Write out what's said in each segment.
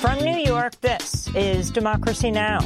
From New York, this is Democracy Now!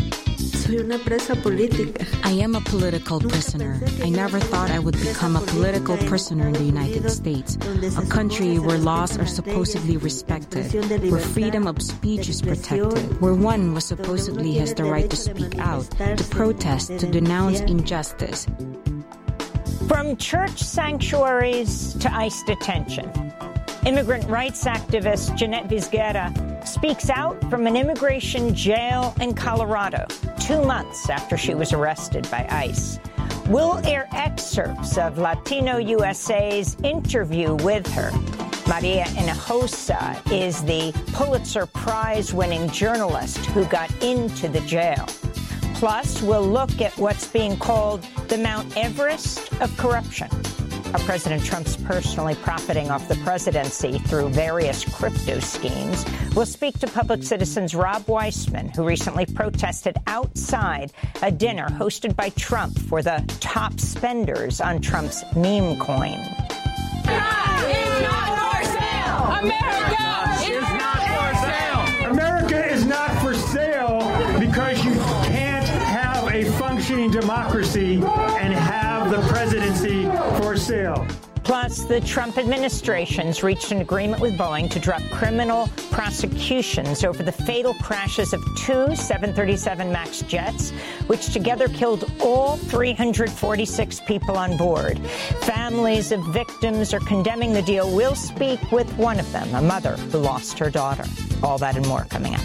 I am a political prisoner. I never thought I would become a political prisoner in the United States, a country where laws are supposedly respected, where freedom of speech is protected, where one was supposedly has the right to speak out, to protest, to denounce injustice. From church sanctuaries to ICE detention, immigrant rights activist Jeanette Vizguera speaks out from an immigration jail in Colorado 2 months after she was arrested by ICE. We'll air excerpts of Latino USA's interview with her. Maria Hinojosa is the Pulitzer Prize-winning journalist who got into the jail. Plus, we'll look at what's being called the Mount Everest of corruption. How President Trump's personally profiting off the presidency through various crypto schemes. We'll speak to public citizen's Rob Weissman, who recently protested outside a dinner hosted by Trump for the top spenders on Trump's meme coin. America is not for sale! America is not for sale! America is not for sale because you can't have a functioning democracy and have the presidency for sale. Plus, the Trump administration's reached an agreement with Boeing to drop criminal prosecutions over the fatal crashes of 2 737 MAX jets, which together killed all 346 people on board. Families of victims are condemning the deal. We'll speak with one of them, a mother who lost her daughter. All that and more coming up.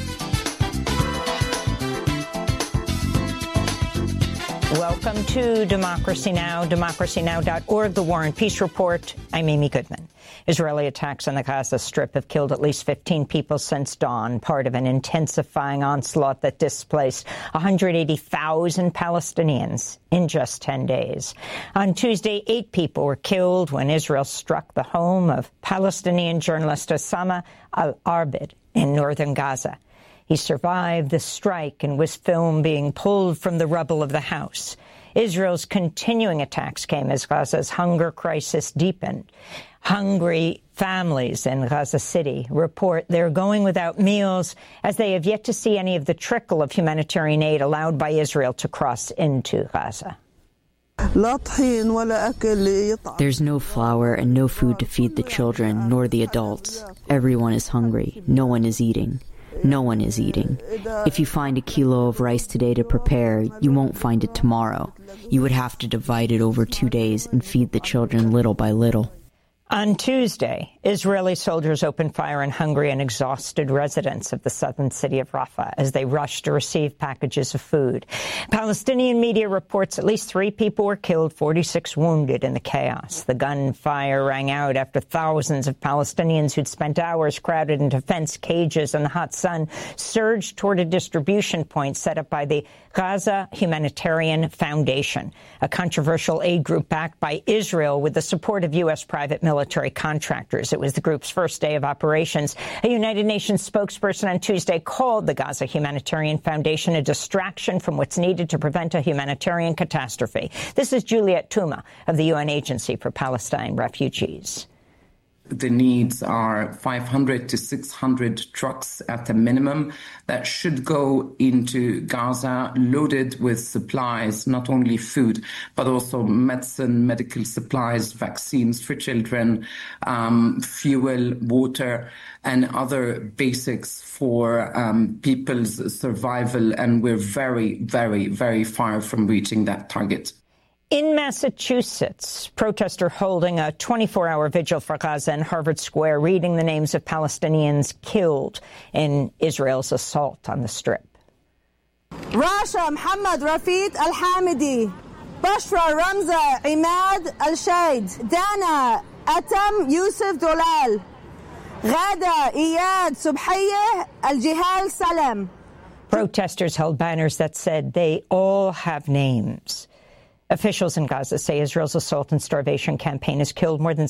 Welcome to Democracy Now!, democracynow.org, The War and Peace Report. I'm Amy Goodman. Israeli attacks on the Gaza Strip have killed at least 15 people since dawn, part of an intensifying onslaught that displaced 180,000 Palestinians in just 10 days. On Tuesday, 8 people were killed when Israel struck the home of Palestinian journalist Osama al-Arbid in northern Gaza. He survived the strike and was filmed being pulled from the rubble of the house. Israel's continuing attacks came as Gaza's hunger crisis deepened. Hungry families in Gaza City report they're going without meals as they have yet to see any of the trickle of humanitarian aid allowed by Israel to cross into Gaza. There's no flour and no food to feed the children nor the adults. Everyone is hungry. No one is eating. No one is eating. If you find a kilo of rice today to prepare, you won't find it tomorrow. You would have to divide it over 2 days and feed the children little by little. On Tuesday, Israeli soldiers opened fire on hungry and exhausted residents of the southern city of Rafah as they rushed to receive packages of food. Palestinian media reports at least 3 people were killed, 46 wounded in the chaos. The gunfire rang out after thousands of Palestinians who'd spent hours crowded into fence cages in the hot sun surged toward a distribution point set up by the Gaza Humanitarian Foundation, a controversial aid group backed by Israel with the support of U.S. private military contractors. It was the group's first day of operations. A United Nations spokesperson on Tuesday called the Gaza Humanitarian Foundation a distraction from what's needed to prevent a humanitarian catastrophe. This is Juliet Touma of the UN Agency for Palestine Refugees. The needs are 500 to 600 trucks at the minimum that should go into Gaza loaded with supplies, not only food, but also medicine, medical supplies, vaccines for children, fuel, water, and other basics for people's survival. And we're very, very, very far from reaching that target. In Massachusetts, protesters holding a 24-hour vigil for Gaza in Harvard Square, reading the names of Palestinians killed in Israel's assault on the Strip. Rasha Mohammed Rafid Al-Hamidi, Bashra Ramza Imad Al-Shaid, Dana Atam Yusuf Dolal, Ghada Iyad Subhiyeh Al-Jihal Salam. Protesters held banners that said they all have names. Officials in Gaza say Israel's assault and starvation campaign has killed more than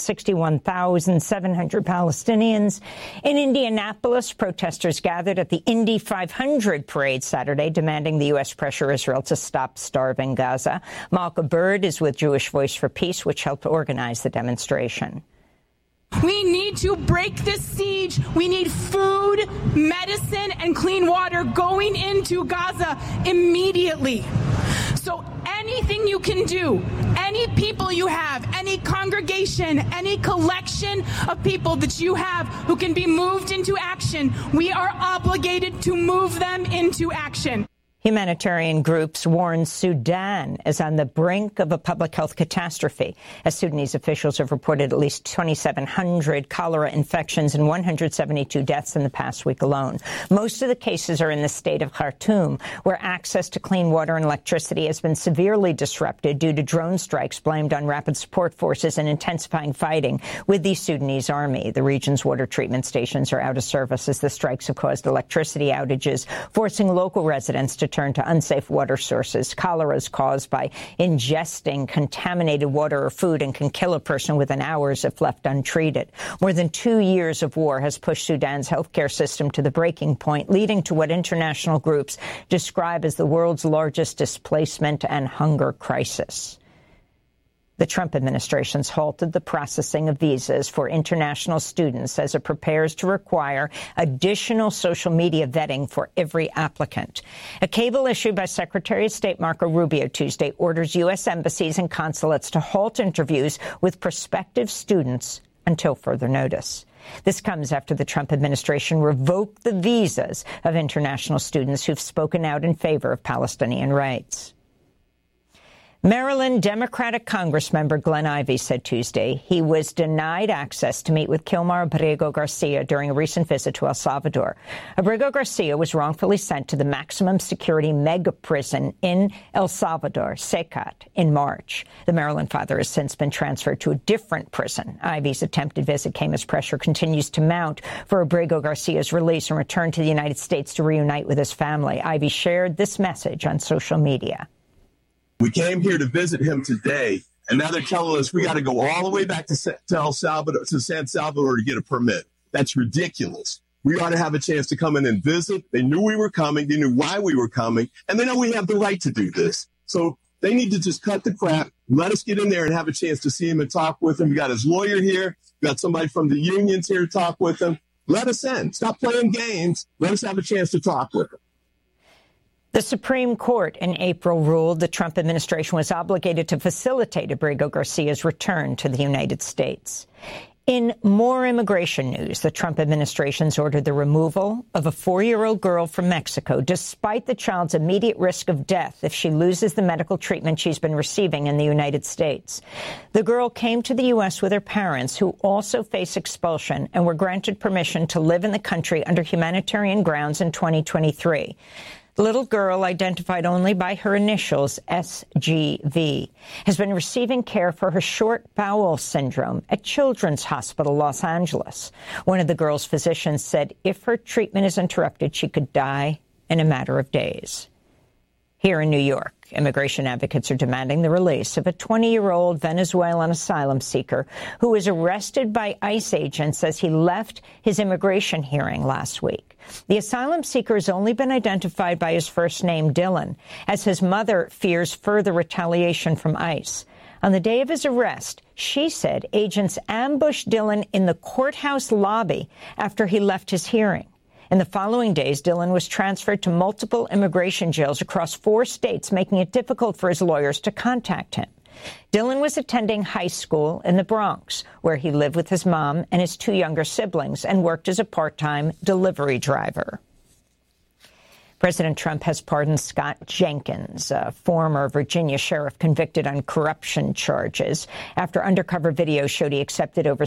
61,700 Palestinians. In Indianapolis, protesters gathered at the Indy 500 parade Saturday, demanding the U.S. pressure Israel to stop starving Gaza. Malka Bird is with Jewish Voice for Peace, which helped organize the demonstration. We need to break this siege. We need food, medicine, and clean water going into Gaza immediately. So anything you can do, any people you have, any congregation, any collection of people that you have who can be moved into action, we are obligated to move them into action. Humanitarian groups warn Sudan is on the brink of a public health catastrophe, as Sudanese officials have reported at least 2,700 cholera infections and 172 deaths in the past week alone. Most of the cases are in the state of Khartoum, where access to clean water and electricity has been severely disrupted due to drone strikes blamed on rapid support forces and intensifying fighting with the Sudanese army. The region's water treatment stations are out of service as the strikes have caused electricity outages, forcing local residents to turn to unsafe water sources. Cholera is caused by ingesting contaminated water or food and can kill a person within hours if left untreated. More than 2 years of war has pushed Sudan's healthcare system to the breaking point, leading to what international groups describe as the world's largest displacement and hunger crisis. The Trump administration's halted the processing of visas for international students as it prepares to require additional social media vetting for every applicant. A cable issued by Secretary of State Marco Rubio Tuesday orders U.S. embassies and consulates to halt interviews with prospective students until further notice. This comes after the Trump administration revoked the visas of international students who've spoken out in favor of Palestinian rights. Maryland Democratic Congressmember Glenn Ivey said Tuesday he was denied access to meet with Kilmar Abrego Garcia during a recent visit to El Salvador. Abrego Garcia was wrongfully sent to the maximum security mega prison in El Salvador, SECAT, in March. The Maryland father has since been transferred to a different prison. Ivey's attempted visit came as pressure continues to mount for Abrego Garcia's release and return to the United States to reunite with his family. Ivey shared this message on social media. We came here to visit him today, and now they're telling us we got to go all the way back to El Salvador, to San Salvador to get a permit. That's ridiculous. We ought to have a chance to come in and visit. They knew we were coming. They knew why we were coming, and they know we have the right to do this. So they need to just cut the crap, let us get in there and have a chance to see him and talk with him. We got his lawyer here. We got somebody from the unions here to talk with him. Let us in. Stop playing games. Let us have a chance to talk with him. The Supreme Court in April ruled the Trump administration was obligated to facilitate Abrego Garcia's return to the United States. In more immigration news, the Trump administration's ordered the removal of a 4-year-old girl from Mexico, despite the child's immediate risk of death if she loses the medical treatment she's been receiving in the United States. The girl came to the U.S. with her parents, who also face expulsion, and were granted permission to live in the country under humanitarian grounds in 2023. The little girl, identified only by her initials, SGV, has been receiving care for her short bowel syndrome at Children's Hospital Los Angeles. One of the girl's physicians said if her treatment is interrupted, she could die in a matter of days. Here in New York, immigration advocates are demanding the release of a 20-year-old Venezuelan asylum seeker who was arrested by ICE agents as he left his immigration hearing last week. The asylum seeker has only been identified by his first name, Dylan, as his mother fears further retaliation from ICE. On the day of his arrest, she said agents ambushed Dylan in the courthouse lobby after he left his hearing. In the following days, Dylan was transferred to multiple immigration jails across 4 states, making it difficult for his lawyers to contact him. Dylan was attending high school in the Bronx, where he lived with his mom and his 2 younger siblings and worked as a part-time delivery driver. President Trump has pardoned Scott Jenkins, a former Virginia sheriff convicted on corruption charges, after undercover video showed he accepted over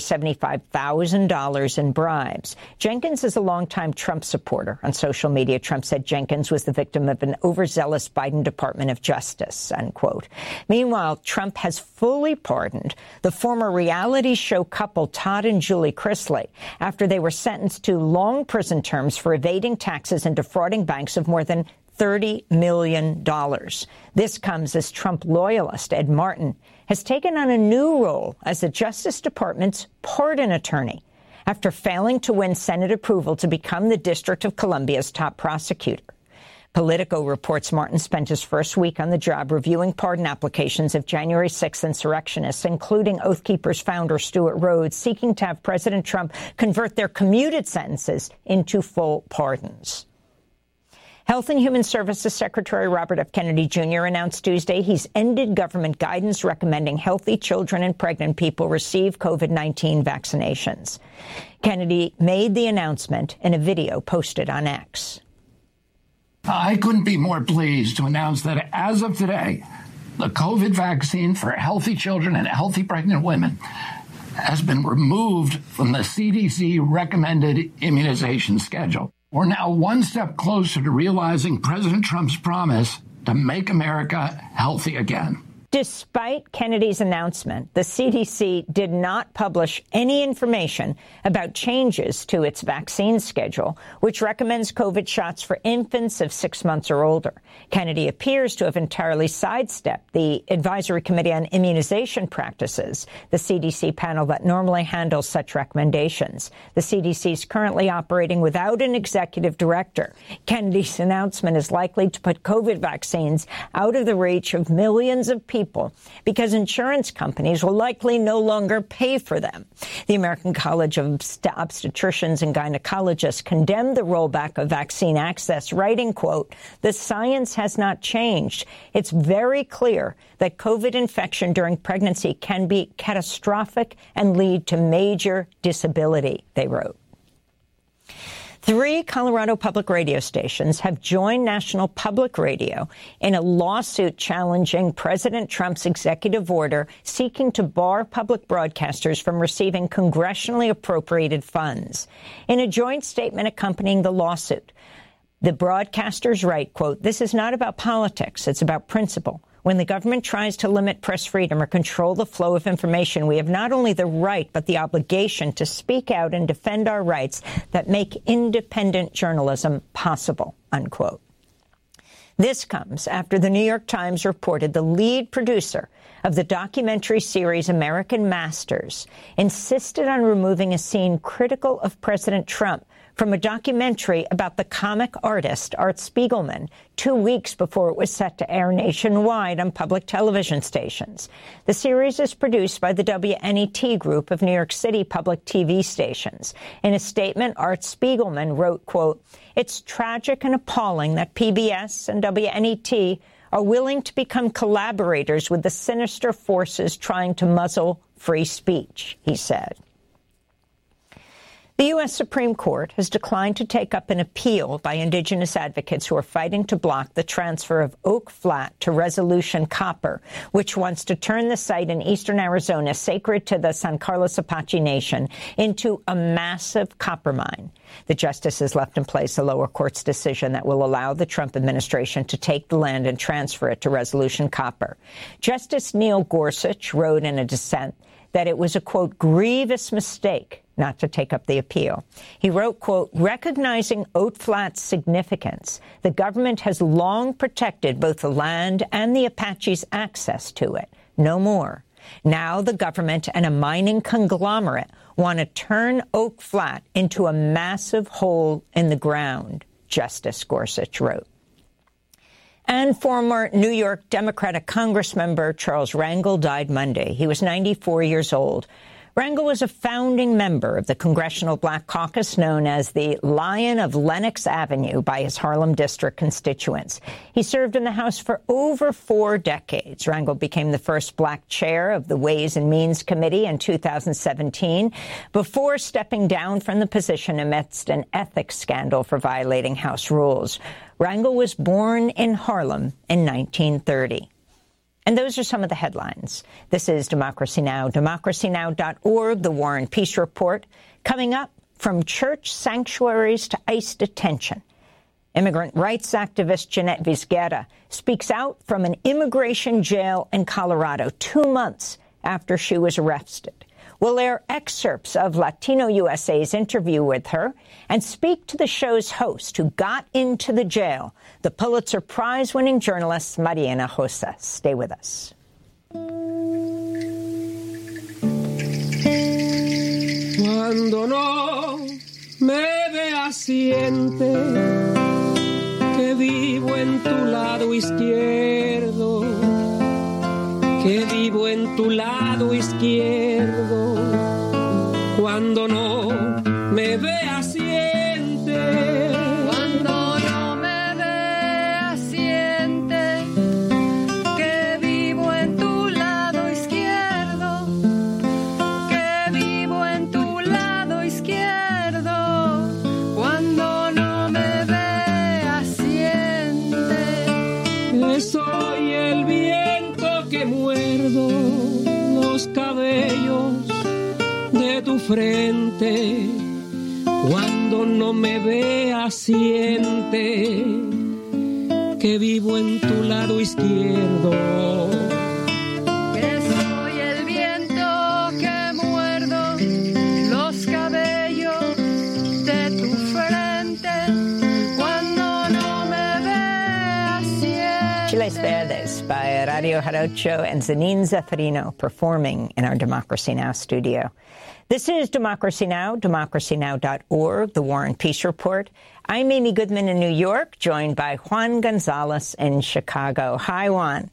$75,000 in bribes. Jenkins is a longtime Trump supporter. On social media, Trump said Jenkins was the victim of an overzealous Biden Department of Justice, unquote. Meanwhile, Trump has fully pardoned the former reality show couple Todd and Julie Chrisley after they were sentenced to long prison terms for evading taxes and defrauding banks of more than $30 million. This comes as Trump loyalist Ed Martin has taken on a new role as the Justice Department's pardon attorney after failing to win Senate approval to become the District of Columbia's top prosecutor. Politico reports Martin spent his first week on the job reviewing pardon applications of January 6th insurrectionists, including Oath Keepers founder Stuart Rhodes, seeking to have President Trump convert their commuted sentences into full pardons. Health and Human Services Secretary Robert F. Kennedy Jr. announced Tuesday he's ended government guidance recommending healthy children and pregnant people receive COVID-19 vaccinations. Kennedy made the announcement in a video posted on X. I couldn't be more pleased to announce that as of today, the COVID vaccine for healthy children and healthy pregnant women has been removed from the CDC recommended immunization schedule. We're now one step closer to realizing President Trump's promise to make America healthy again. Despite Kennedy's announcement, the CDC did not publish any information about changes to its vaccine schedule, which recommends COVID shots for infants of 6 months or older. Kennedy appears to have entirely sidestepped the Advisory Committee on Immunization Practices, the CDC panel that normally handles such recommendations. The CDC is currently operating without an executive director. Kennedy's announcement is likely to put COVID vaccines out of the reach of millions of people because insurance companies will likely no longer pay for them. The American College of Obstetricians and Gynecologists condemned the rollback of vaccine access, writing, quote, "The science has not changed. It's very clear that COVID infection during pregnancy can be catastrophic and lead to major disability," they wrote. 3 Colorado public radio stations have joined National Public Radio in a lawsuit challenging President Trump's executive order seeking to bar public broadcasters from receiving congressionally appropriated funds. In a joint statement accompanying the lawsuit, the broadcasters write, quote, "This is not about politics. It's about principle. When the government tries to limit press freedom or control the flow of information, we have not only the right but the obligation to speak out and defend our rights that make independent journalism possible," unquote. This comes after the New York Times reported the lead producer of the documentary series American Masters insisted on removing a scene critical of President Trump from a documentary about the comic artist Art Spiegelman 2 weeks before it was set to air nationwide on public television stations. The series is produced by the WNET group of New York City public TV stations. In a statement, Art Spiegelman wrote, quote, "It's tragic and appalling that PBS and WNET are willing to become collaborators with the sinister forces trying to muzzle free speech," he said. The U.S. Supreme Court has declined to take up an appeal by indigenous advocates who are fighting to block the transfer of Oak Flat to Resolution Copper, which wants to turn the site in eastern Arizona, sacred to the San Carlos Apache Nation, into a massive copper mine. The justices left in place a lower court's decision that will allow the Trump administration to take the land and transfer it to Resolution Copper. Justice Neil Gorsuch wrote in a dissent that it was a, quote, "grievous mistake" not to take up the appeal. He wrote, quote, "Recognizing Oak Flat's significance, the government has long protected both the land and the Apaches' access to it. No more. Now the government and a mining conglomerate want to turn Oak Flat into a massive hole in the ground," Justice Gorsuch wrote. And former New York Democratic Congressmember Charles Rangel died Monday. He was 94 years old. Rangel was a founding member of the Congressional Black Caucus, known as the Lion of Lenox Avenue by his Harlem District constituents. He served in the House for over 4 decades. Rangel became the first black chair of the Ways and Means Committee in 2017, before stepping down from the position amidst an ethics scandal for violating House rules. Rangel was born in Harlem in 1930. And those are some of the headlines. This is Democracy Now!, democracynow.org, the War and Peace Report. Coming up, from church sanctuaries to ICE detention. Immigrant rights activist Jeanette Vizquera speaks out from an immigration jail in Colorado 2 months after she was arrested. We'll air excerpts of Latino USA's interview with her and speak to the show's host who got into the jail, the Pulitzer Prize-winning journalist Mariana Hinojosa. Stay with us. Cuando no me veas siente que vivo en tu lado izquierdo, que vivo en tu lado izquierdo, cuando no me veas siente. Cuando no me veas siente, que vivo en tu lado izquierdo, que vivo en tu lado izquierdo, cuando no me veas siente. Soy el viento que muerdo los cabellos de tu frente. Cuando no me veas siente que vivo en tu lado izquierdo. Que soy el viento que muerdo los cabellos de tu frente. Cuando no me veas siente. Chiles Verdes by Radio Jarocho and Zanin Zeffirino performing in our Democracy Now! Studio. This is Democracy Now!, democracynow.org, The War and Peace Report. I'm Amy Goodman in New York, joined by Juan Gonzalez in Chicago. Hi, Juan.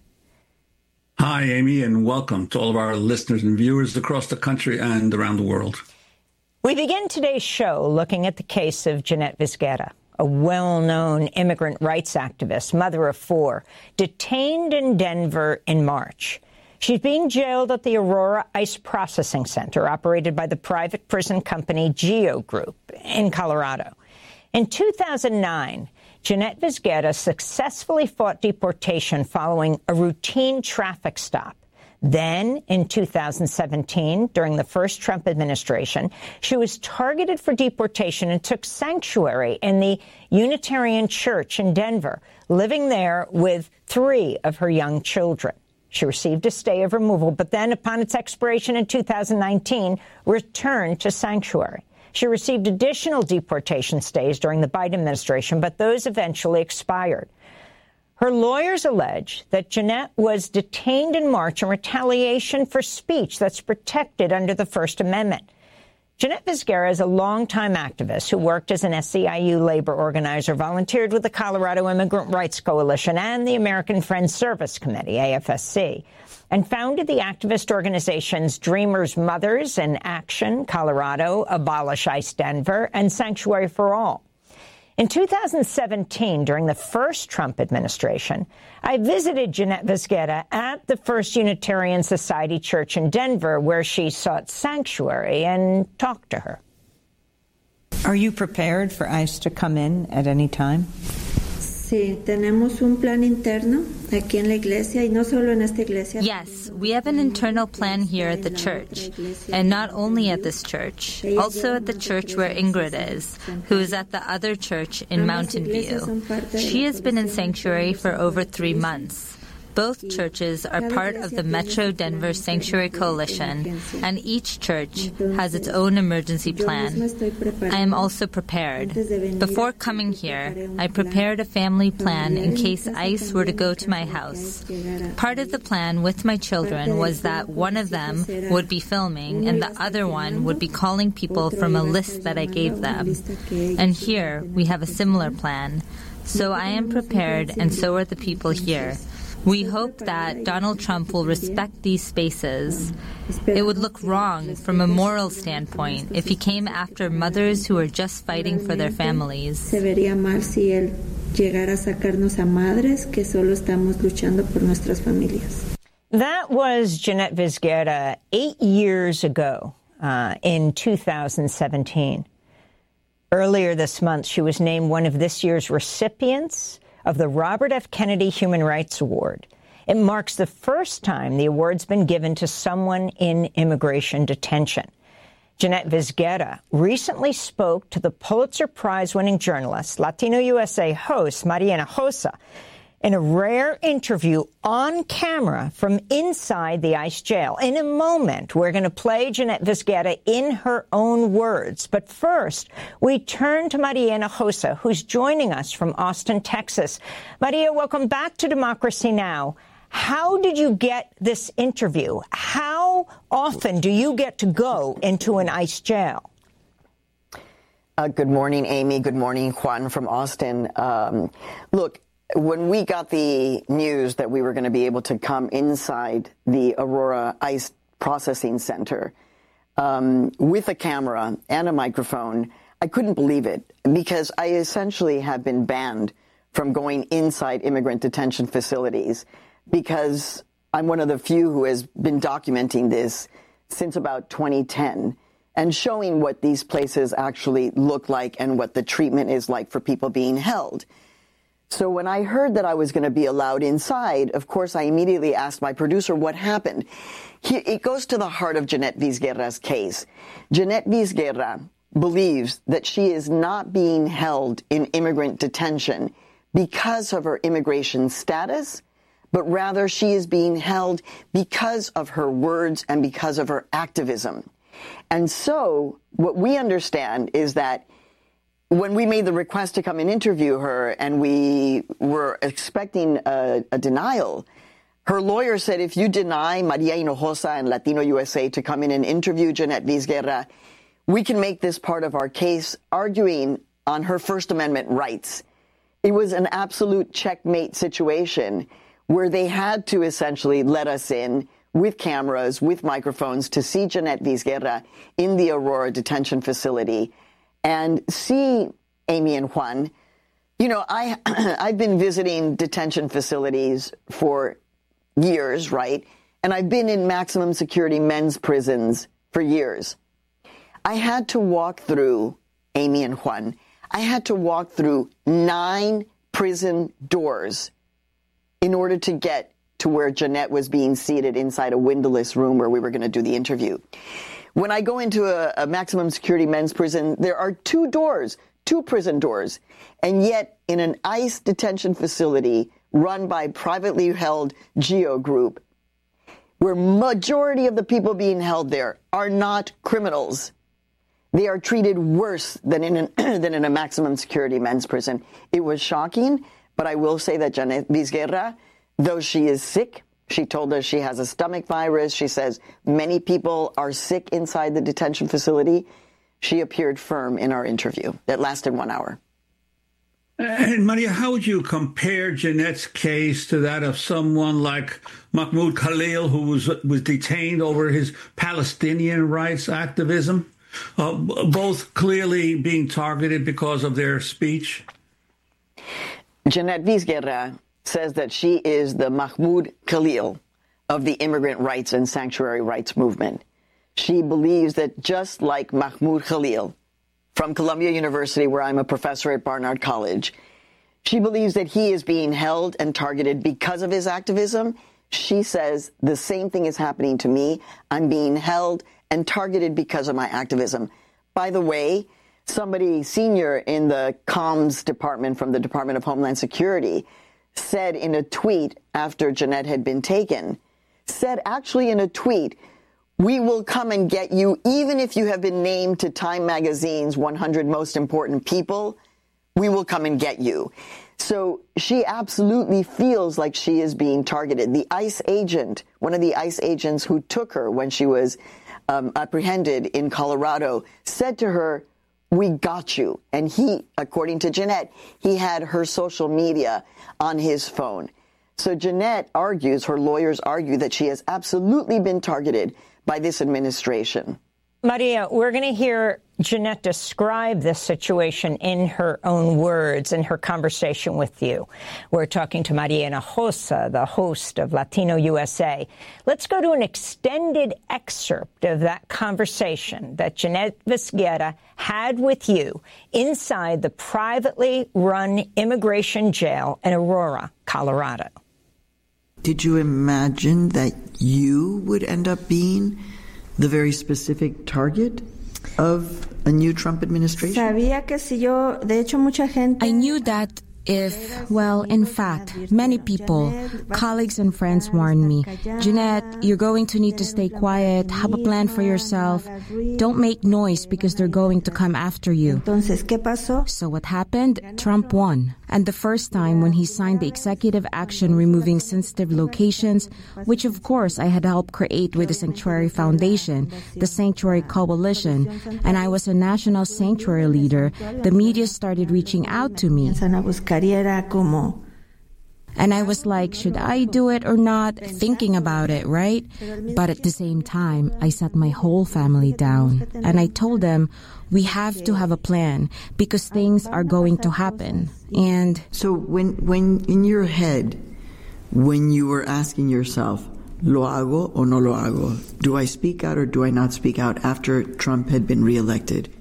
Hi, Amy, and welcome to all of our listeners and viewers across the country and around the world. We begin today's show looking at the case of Jeanette Vizquera, a well-known immigrant rights activist, mother of four, detained in Denver in March. She's being jailed at the Aurora ICE Processing Center, operated by the private prison company Geo Group in Colorado. In 2009, Jeanette Vizquera successfully fought deportation following a routine traffic stop. Then, in 2017, during the first Trump administration, she was targeted for deportation and took sanctuary in the Unitarian Church in Denver, living there with 3 of her young children. She received a stay of removal, but then, upon its expiration in 2019, returned to sanctuary. She received additional deportation stays during the Biden administration, but those eventually expired. Her lawyers allege that Jeanette was detained in March in retaliation for speech that's protected under the First Amendment. Jeanette Vizquera is a longtime activist who worked as an SEIU labor organizer, volunteered with the Colorado Immigrant Rights Coalition and the American Friends Service Committee, AFSC, and founded the activist organizations Dreamers Mothers in Action, Colorado, Abolish ICE Denver, and Sanctuary for All. In 2017, during the first Trump administration, I visited Jeanette Vizquera at the First Unitarian Society Church in Denver, where she sought sanctuary, and talked to her. Are you prepared for ICE to come in at any time? Sí, tenemos un plan interno aquí en la iglesia y no solo en esta iglesia. Yes, we have an internal plan here at the church, and not only at this church, also at the church where Ingrid is, who is at the other church in Mountain View. She has been in sanctuary for over 3 months. Both churches are part of the Metro Denver Sanctuary Coalition, and each church has its own emergency plan. I am also prepared. Before coming here, I prepared a family plan in case ICE were to go to my house. Part of the plan with my children was that one of them would be filming and the other one would be calling people from a list that I gave them. And here we have a similar plan. So I am prepared, and so are the people here. We hope that Donald Trump will respect these spaces. It would look wrong from a moral standpoint if he came after mothers who are just fighting for their families. Se vería mal si él llegara a sacarnos a madres que solo estamos luchando por nuestras familias. That was Jeanette Vizquera 8 years ago, in 2017. Earlier this month, she was named one of this year's recipients of the Robert F. Kennedy Human Rights Award. It marks the first time the award's been given to someone in immigration detention. Jeanette Vizquera recently spoke to the Pulitzer Prize-winning journalist, Latino USA host Maria Hinojosa, in a rare interview on camera from inside the ICE jail. In a moment, we're going to play Jeanette Vizquera in her own words. But first, we turn to Maria Hinojosa, who's joining us from Austin, Texas. Maria, welcome back to Democracy Now! How did you get this interview? How often do you get to go into an ICE jail? Good morning, Amy. Good morning, Juan from Austin. Look, When we got the news that we were going to be able to come inside the Aurora ICE Processing Center with a camera and a microphone, I couldn't believe it, because I essentially have been banned from going inside immigrant detention facilities, because I'm one of the few who has been documenting this since about 2010 and showing what these places actually look like and what the treatment is like for people being held. So when I heard that I was going to be allowed inside, of course, I immediately asked my producer what happened. It goes to the heart of Jeanette Vizguerra's case. Jeanette Vizguerra believes that she is not being held in immigrant detention because of her immigration status, but rather she is being held because of her words and because of her activism. And so what we understand is that when we made the request to come and interview her and we were expecting a denial, her lawyer said, if you deny Maria Hinojosa and Latino USA to come in and interview Jeanette Vizguerra, we can make this part of our case, arguing on her First Amendment rights. It was an absolute checkmate situation where they had to essentially let us in with cameras, with microphones, to see Jeanette Vizguerra in the Aurora detention facility and see Amy and Juan. You know, I've been visiting detention facilities for years, right? And I've been in maximum security men's prisons for years. I had to walk through, Amy and Juan, I had to walk through 9 prison doors in order to get to where Jeanette was being seated inside a windowless room where we were going to do the interview. When I go into a maximum security men's prison, there are 2 doors, 2 prison doors. And yet in an ICE detention facility run by privately held GEO Group, where majority of the people being held there are not criminals, they are treated worse than in a maximum security men's prison. It was shocking, but I will say that Jeanette Vizguerra, though she is sick, she told us she has a stomach virus. She says many people are sick inside the detention facility. She appeared firm in our interview that lasted 1 hour. And Maria, how would you compare Jeanette's case to that of someone like Mahmoud Khalil, who was detained over his Palestinian rights activism, both clearly being targeted because of their speech? Jeanette Vizguerra says that she is the Mahmoud Khalil of the immigrant rights and sanctuary rights movement. She believes that just like Mahmoud Khalil from Columbia University, where I'm a professor at Barnard College, she believes that he is being held and targeted because of his activism. She says the same thing is happening to me. I'm being held and targeted because of my activism. By the way, somebody senior in the comms department from the Department of Homeland Security said in a tweet after Jeanette had been taken, said actually in a tweet, we will come and get you even if you have been named to Time Magazine's 100 Most Important People, we will come and get you. So she absolutely feels like she is being targeted. The ICE agent, one of the ICE agents who took her when she was apprehended in Colorado, said to her, we got you. And he, according to Jeanette, he had her social media on his phone. So Jeanette argues, her lawyers argue, that she has absolutely been targeted by this administration. Maria, we're going to hear Jeanette describe this situation in her own words in her conversation with you. We're talking to Maria Hinojosa, the host of Latino USA. Let's go to an extended excerpt of that conversation that Jeanette Vizguerra had with you inside the privately run immigration jail in Aurora, Colorado. Did you imagine that you would end up being the very specific target of a new Trump administration? I knew that if, well, in fact, many people, colleagues and friends warned me, Jeanette, you're going to need to stay quiet, have a plan for yourself, don't make noise because they're going to come after you. So what happened? Trump won. And the first time when he signed the executive action removing sensitive locations, which of course I had helped create with the Sanctuary Foundation, the Sanctuary Coalition, and I was a national sanctuary leader, the media started reaching out to me. And I was like, should I do it or not? Thinking about it, right? But at the same time, I sat my whole family down and I told them, we have to have a plan because things are going to happen. And so when in your head, when you were asking yourself, lo hago o no lo hago? Do I speak out or do I not speak out after Trump had been reelected?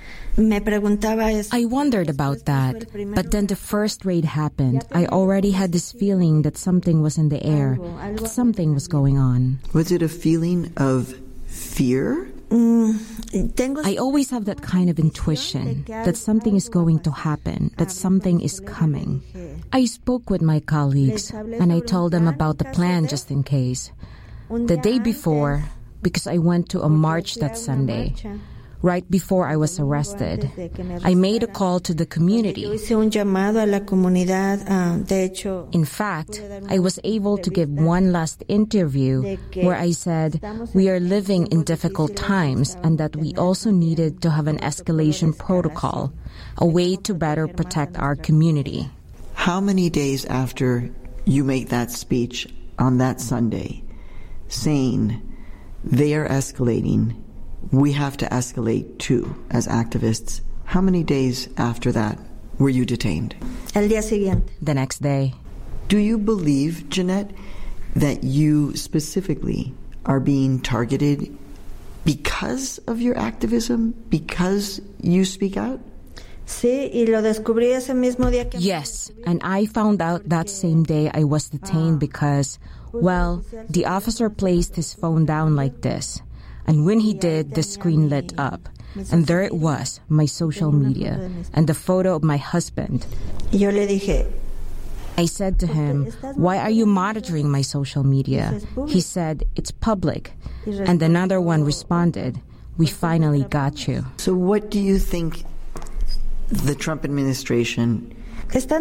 I wondered about that, but then the first raid happened. I already had this feeling that something was in the air, that something was going on. Was it a feeling of fear? I always have that kind of intuition that something is going to happen, that something is coming. I spoke with my colleagues and I told them about the plan just in case. The day before, because I went to a march that Sunday, right before I was arrested, I made a call to the community. In fact, I was able to give one last interview where I said, we are living in difficult times and that we also needed to have an escalation protocol, a way to better protect our community. How many days after you make that speech on that Sunday, saying they are escalating, we have to escalate too as activists, how many days after that were you detained? The next day. Do you believe, Jeanette, that you specifically are being targeted because of your activism, because you speak out? Yes, and I found out that same day I was detained because, well, the officer placed his phone down like this. And when he did, the screen lit up. And there it was, my social media, and the photo of my husband. I said to him, why are you monitoring my social media? He said, it's public. And another one responded, we finally got you. So what do you think the Trump administration... They are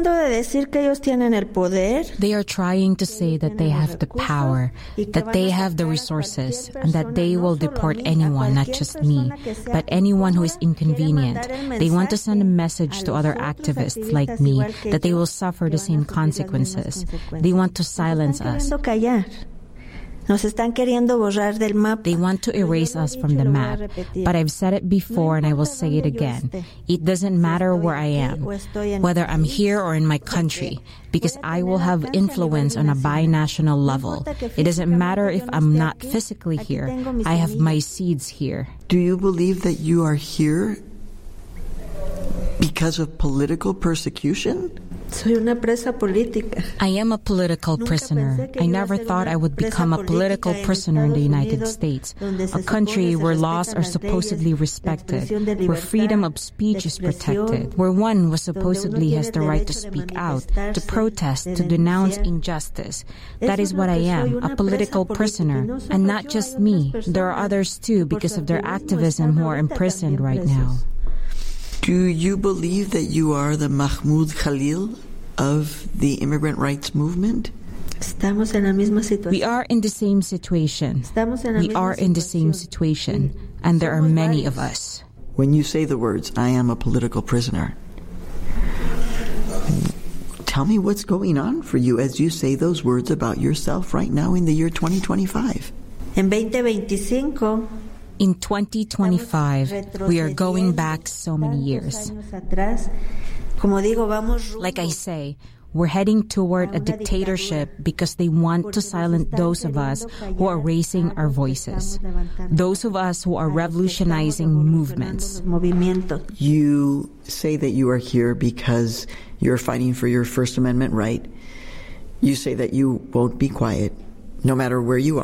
trying to say that they have the power, that they have the resources, and that they will deport anyone, not just me, but anyone who is inconvenient. They want to send a message to other activists like me that they will suffer the same consequences. They want to silence us. They want to erase us from the map. But I've said it before and I will say it again. It doesn't matter where I am, whether I'm here or in my country, because I will have influence on a binational level. It doesn't matter if I'm not physically here. I have my seeds here. Do you believe that you are here because of political persecution? I am a political prisoner. I never thought I would become a political prisoner in the United States, a country where laws are supposedly respected, where freedom of speech is protected, where one was supposedly has the right to speak out, to protest, to denounce injustice. That is what I am, a political prisoner. And not just me. There are others too, because of their activism, who are imprisoned right now. Do you believe that you are the Mahmoud Khalil of the immigrant rights movement? We are in the same situation. We are in the same situation, and there are many of us. When you say the words, I am a political prisoner, tell me what's going on for you as you say those words about yourself right now in the year 2025. In 2025, we are going back so many years. Like I say, we're heading toward a dictatorship because they want to silence those of us who are raising our voices, those of us who are revolutionizing movements. You say that you are here because you're fighting for your First Amendment right. You say that you won't be quiet, no matter where you